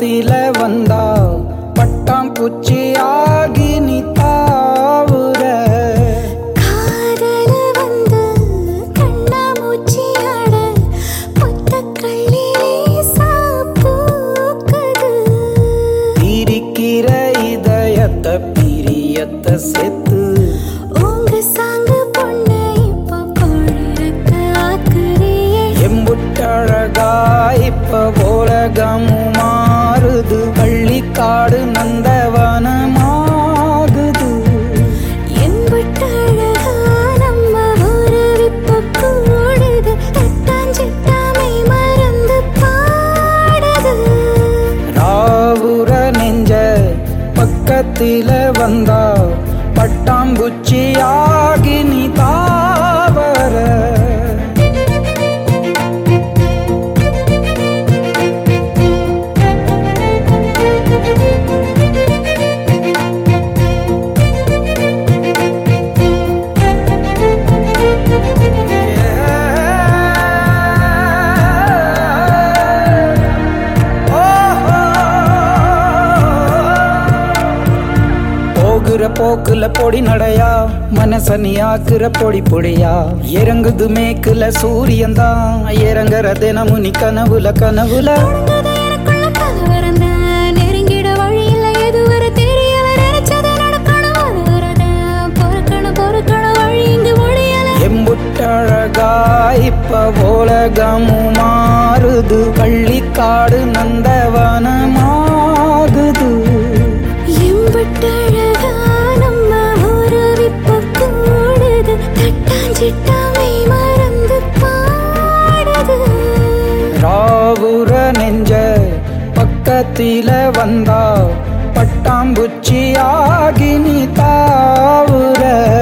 பக்கத்தில வந்தா பட்டாம்பூச்சி ஆகி நீ தாவுற. காதல வந்து கண்ணாமூச்சியாட பொத்தக்கள்ளிலே சாப்பூக்குது. இருக்கிற இதயத்தை பிரியத்தை சேர்த்து உங்க சாங்கு பொண்ணு இப்ப பொழுக்க ஆக்குறியே. எம்புட்டழகா இப்ப உலகமும் மாறுது. பள்ளிக்காடு நந்தவனமாகுது. எம்புட்டழகா நம்ம ஊரு இப்ப கூடுது. தட்டாஞ்சிட்டாமை மறந்து பாடுது. ராவுற நெஞ்ச பக்கத்தில வந்தா பட்டாம்பூச்சி ஆகி நீ தாவர. போக்குல பொடி நடையா மனசனி ஆக்குற பொடி பொடியா. இறங்குது மேக்குல சூரியன்தான் இறங்குற தினமும் நீ கனவுல கனவுல. நெருங்கிட வழியில எதுவரை தெரியல. நினைச்சத நடக்கணும் பொறுக்கணும் பொறுக்கணும் வழி இங்கு முடியல. எம்புட்டழகா இப்ப உலகமும் மாறுது. பள்ளிக்காடு நந்தவனமாகுது. எம்புட்டழகா நம்ம ஊரு இப்ப கூடுது. தட்டாஞ்சிட்டாமை மறந்து பாடுது. ராவுற நெஞ்ச பக்கத்தில வந்தா பட்டாம்பூச்சி ஆகி நீ தாவுற.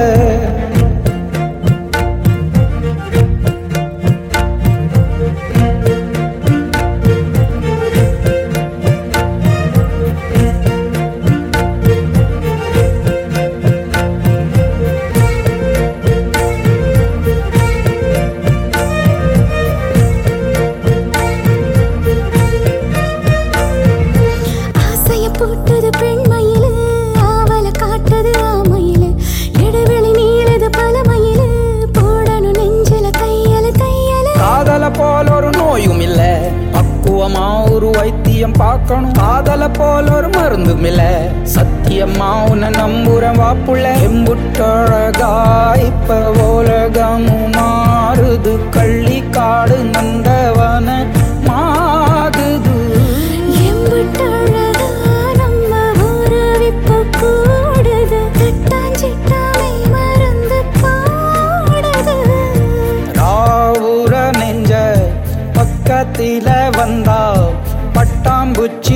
போட்டது பெண்மயிலு ஆவல காட்டது ஆமயிலு. இடைவெளி நீளது பலமயிலு போடணும் நெஞ்சில தையல தையல. காதல போல ஒரு நோயும் இல்ல பக்குவமா ஒரு வைத்தியம் பார்க்கணும். காதல போல ஒரு மருந்தும் இல்ல சத்தியமா உன்னை நம்புறேன் வாப்புள்ள. எம்புட்டழகா இப்ப உலகமும் மாறுது. கள்ளிக்காடு நந்தவன மாகுது. எம்புட்டழகா நம்ம ஊரு இப்ப கூடுது. தட்டாஞ்சிட்டாமை மறந்து பாடுது. ராவுற நெஞ்ச பக்கத்தில வந்தா பட்டாம்பூச்சி